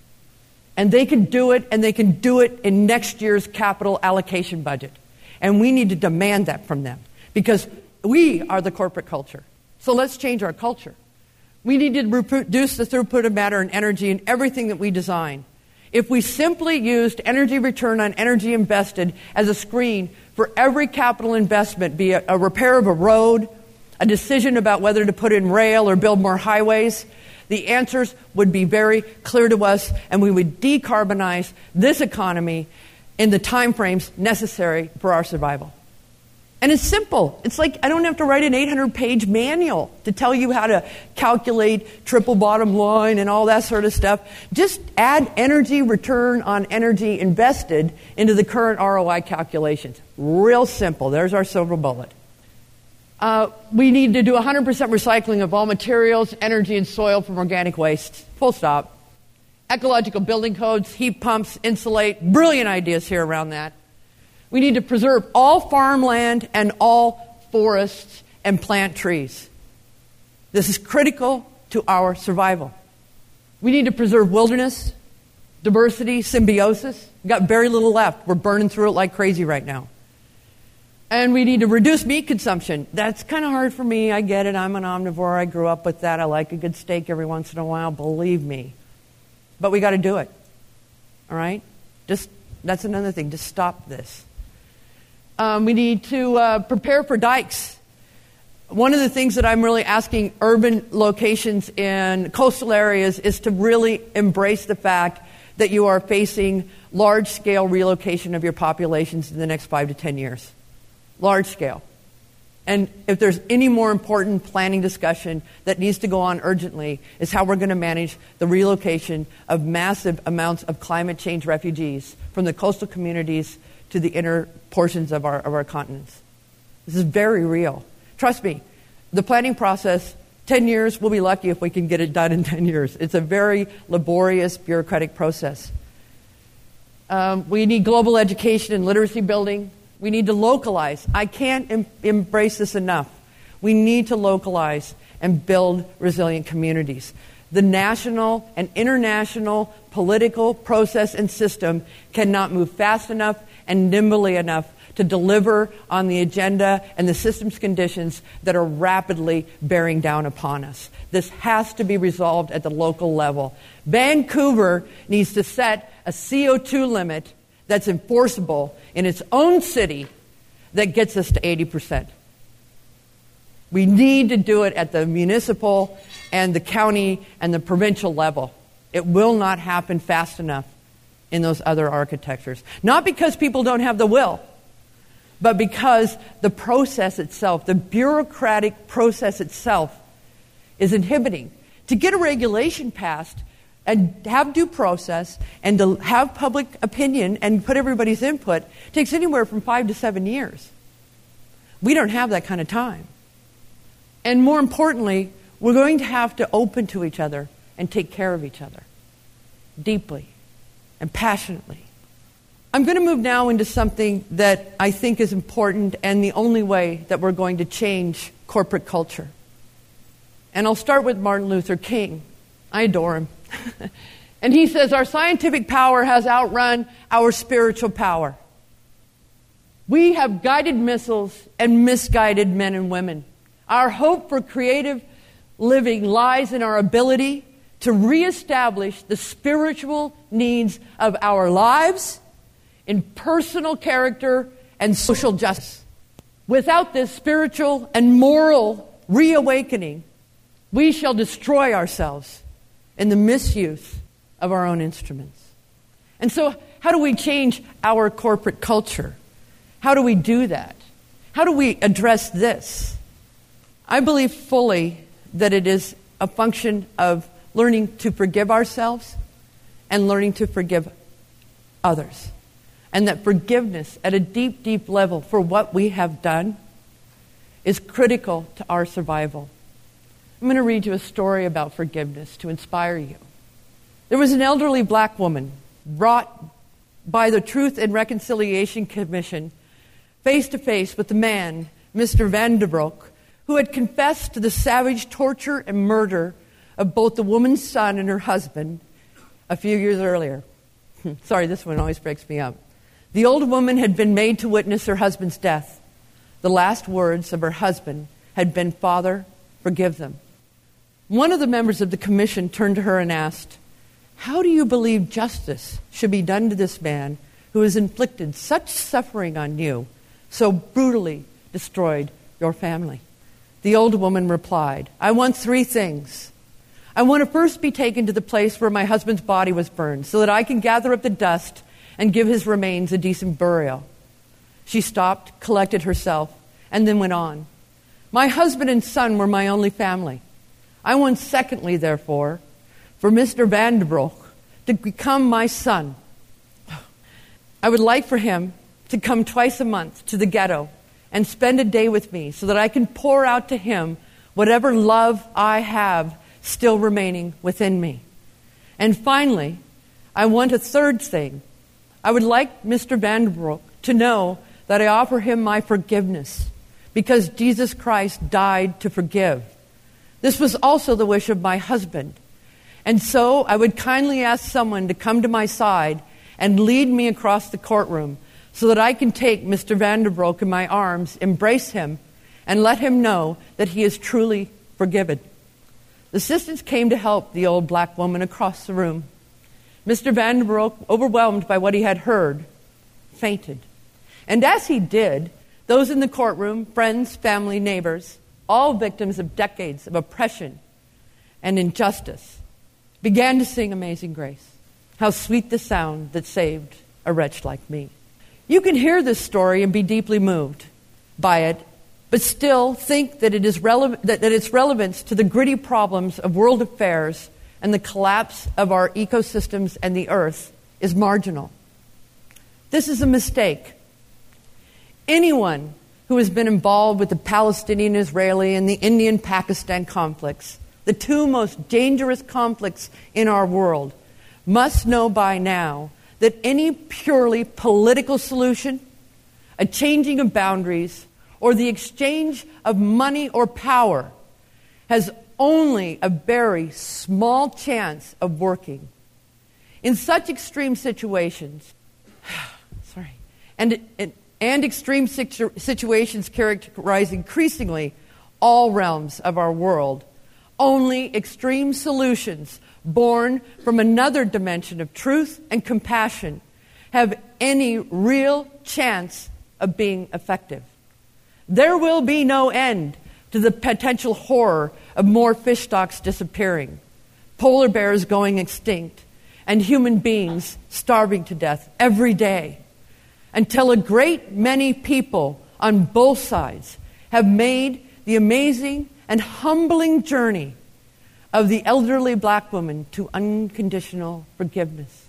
And they can do it, and they can do it in next year's capital allocation budget. And we need to demand that from them, because we are the corporate culture. So let's change our culture. We need to reduce the throughput of matter and energy in everything that we design. If we simply used energy return on energy invested as a screen for every capital investment, be it a repair of a road, a decision about whether to put in rail or build more highways, the answers would be very clear to us, and we would decarbonize this economy in the time frames necessary for our survival. And it's simple. It's like I don't have to write an eight hundred page manual to tell you how to calculate triple bottom line and all that sort of stuff. Just add energy return on energy invested into the current R O I calculations. Real simple. There's our silver bullet. Uh, we need to do one hundred percent recycling of all materials, energy, and soil from organic waste. Full stop. Ecological building codes, heat pumps, insulate. Brilliant ideas here around that. We need to preserve all farmland and all forests and plant trees. This is critical to our survival. We need to preserve wilderness, diversity, symbiosis. We've got very little left. We're burning through it like crazy right now. And we need to reduce meat consumption. That's kind of hard for me. I get it. I'm an omnivore. I grew up with that. I like a good steak every once in a while. Believe me. But we got to do it. All right? Just that's another thing. Just stop this. Um, we need to uh, prepare for dikes. One of the things that I'm really asking urban locations in coastal areas is to really embrace the fact that you are facing large-scale relocation of your populations in the next five to ten years. Large scale. And if there's any more important planning discussion that needs to go on urgently, is how we're going to manage the relocation of massive amounts of climate change refugees from the coastal communities to the inner portions of our of our continents. This is very real. Trust me, the planning process, ten years, we'll be lucky if we can get it done in ten years. It's a very laborious, bureaucratic process. Um, we need global education and literacy building. We need to localize. I can't em- embrace this enough. We need to localize and build resilient communities. The national and international political process and system cannot move fast enough and nimbly enough to deliver on the agenda and the systems conditions that are rapidly bearing down upon us. This has to be resolved at the local level. Vancouver needs to set a C O two limit that's enforceable in its own city that gets us to eighty percent. We need to do it at the municipal and the county and the provincial level. It will not happen fast enough in those other architectures. Not because people don't have the will, but because the process itself, the bureaucratic process itself, is inhibiting. To get a regulation passed and have due process and to have public opinion and put everybody's input takes anywhere from five to seven years. We don't have that kind of time. And more importantly, we're going to have to open to each other and take care of each other deeply and passionately. I'm going to move now into something that I think is important and the only way that we're going to change corporate culture. And I'll start with Martin Luther King. I adore him. And he says, our scientific power has outrun our spiritual power. We have guided missiles and misguided men and women. Our hope for creative living lies in our ability to reestablish the spiritual needs of our lives in personal character and social justice. Without this spiritual and moral reawakening, we shall destroy ourselves in the misuse of our own instruments. And so, how do we change our corporate culture? How do we do that? How do we address this? I believe fully that it is a function of learning to forgive ourselves and learning to forgive others. And that forgiveness at a deep, deep level for what we have done is critical to our survival. I'm going to read you a story about forgiveness to inspire you. There was an elderly black woman brought by the Truth and Reconciliation Commission face to face with the man, Mister Vanderbroek, who had confessed to the savage torture and murder of both the woman's son and her husband a few years earlier. Sorry, this one always breaks me up. The old woman had been made to witness her husband's death. The last words of her husband had been, "Father, forgive them." One of the members of the commission turned to her and asked, "How do you believe justice should be done to this man who has inflicted such suffering on you, so brutally destroyed your family?" The old woman replied, "I want three things. I want to first be taken to the place where my husband's body was burned so that I can gather up the dust and give his remains a decent burial." She stopped, collected herself, and then went on. "My husband and son were my only family. I want secondly, therefore, for Mister Vanderbroek to become my son. I would like for him to come twice a month to the ghetto and spend a day with me so that I can pour out to him whatever love I have still remaining within me. And finally, I want a third thing. I would like Mister Vanderbroek to know that I offer him my forgiveness because Jesus Christ died to forgive. This was also the wish of my husband. And so I would kindly ask someone to come to my side and lead me across the courtroom so that I can take Mister Vanderbroek in my arms, embrace him, and let him know that he is truly forgiven." The assistants came to help the old black woman across the room. Mister Vanderbroek, overwhelmed by what he had heard, fainted. And as he did, those in the courtroom, friends, family, neighbors, all victims of decades of oppression and injustice, began to sing Amazing Grace. How sweet the sound that saved a wretch like me. You can hear this story and be deeply moved by it, but still think that it is relevant, that, that its relevance to the gritty problems of world affairs and the collapse of our ecosystems and the earth is marginal. This is a mistake. Anyone who has been involved with the Palestinian-Israeli and the Indian-Pakistan conflicts, the two most dangerous conflicts in our world, must know by now that that any purely political solution, a changing of boundaries, or the exchange of money or power has only a very small chance of working. In such extreme situations, sorry, and, and, and extreme situ- situations characterize increasingly all realms of our world, only extreme solutions born from another dimension of truth and compassion have any real chance of being effective. There will be no end to the potential horror of more fish stocks disappearing, polar bears going extinct, and human beings starving to death every day, until a great many people on both sides have made the amazing and humbling journey of the elderly black woman to unconditional forgiveness.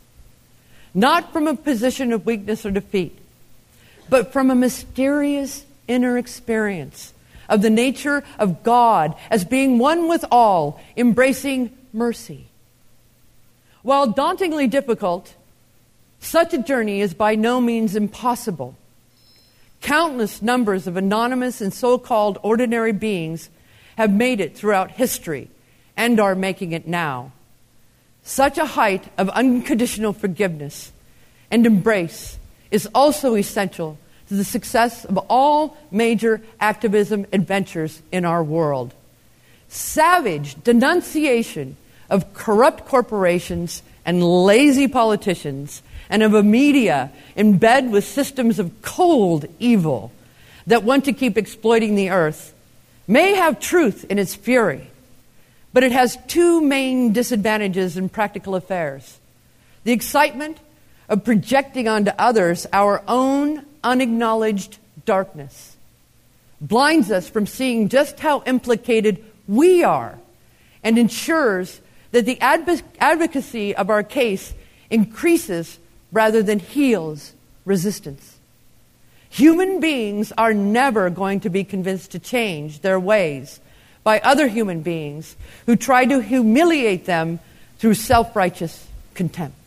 Not from a position of weakness or defeat, but from a mysterious inner experience of the nature of God as being one with all, embracing mercy. While dauntingly difficult, such a journey is by no means impossible. Countless numbers of anonymous and so-called ordinary beings have made it throughout history and are making it now. Such a height of unconditional forgiveness and embrace is also essential to the success of all major activism adventures in our world. Savage denunciation of corrupt corporations and lazy politicians, and of a media in bed with systems of cold evil that want to keep exploiting the earth, may have truth in its fury, but it has two main disadvantages in practical affairs. The excitement of projecting onto others our own unacknowledged darkness blinds us from seeing just how implicated we are, and ensures that the adv- advocacy of our case increases rather than heals resistance. Human beings are never going to be convinced to change their ways by other human beings who try to humiliate them through self-righteous contempt.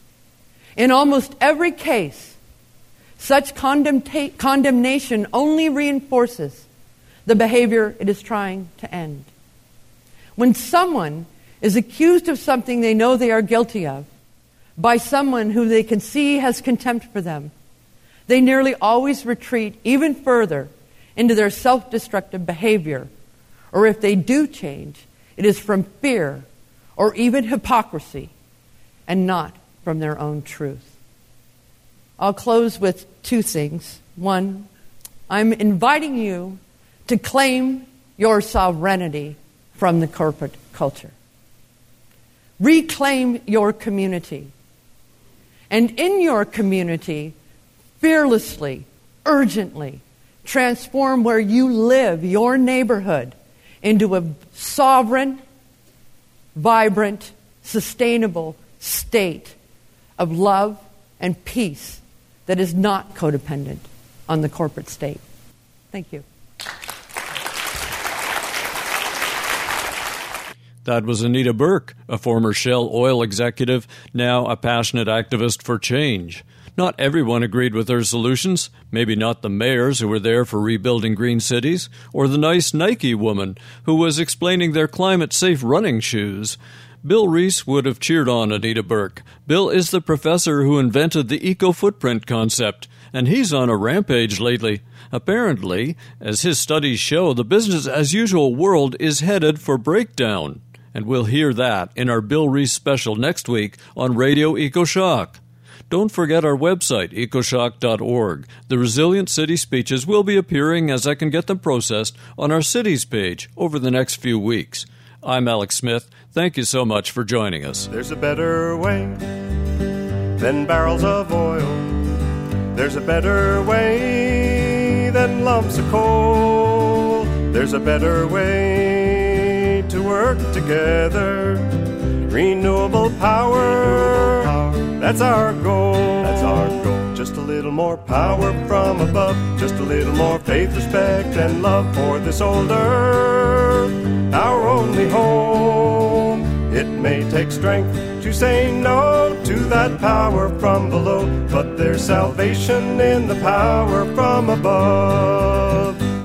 In almost every case, such condemnta- condemnation only reinforces the behavior it is trying to end. When someone is accused of something they know they are guilty of by someone who they can see has contempt for them, they nearly always retreat even further into their self-destructive behavior, or if they do change, it is from fear or even hypocrisy and not from their own truth. I'll close with two things. One, I'm inviting you to claim your sovereignty from the corporate culture. Reclaim your community. And in your community, fearlessly, urgently, transform where you live, your neighborhood, into a sovereign, vibrant, sustainable state of love and peace that is not codependent on the corporate state. Thank you. That was Anita Burke, a former Shell oil executive, now a passionate activist for change. Not everyone agreed with her solutions, maybe not the mayors who were there for rebuilding green cities, or the nice Nike woman who was explaining their climate-safe running shoes. Bill Reese would have cheered on Anita Burke. Bill is the professor who invented the eco-footprint concept, and he's on a rampage lately. Apparently, as his studies show, the business-as-usual world is headed for breakdown. And we'll hear that in our Bill Reese special next week on Radio EcoShock. Don't forget our website, ecoshock dot org. The Resilient City speeches will be appearing as I can get them processed on our cities page over the next few weeks. I'm Alex Smith. Thank you so much for joining us. There's a better way than barrels of oil. There's a better way than lumps of coal. There's a better way to work together. Renewable power. Renewable power. That's our goal. That's our goal. Just a little more power from above. Just a little more faith, respect, and love for this old earth. Our only home. It may take strength to say no to that power from below, but there's salvation in the power from above.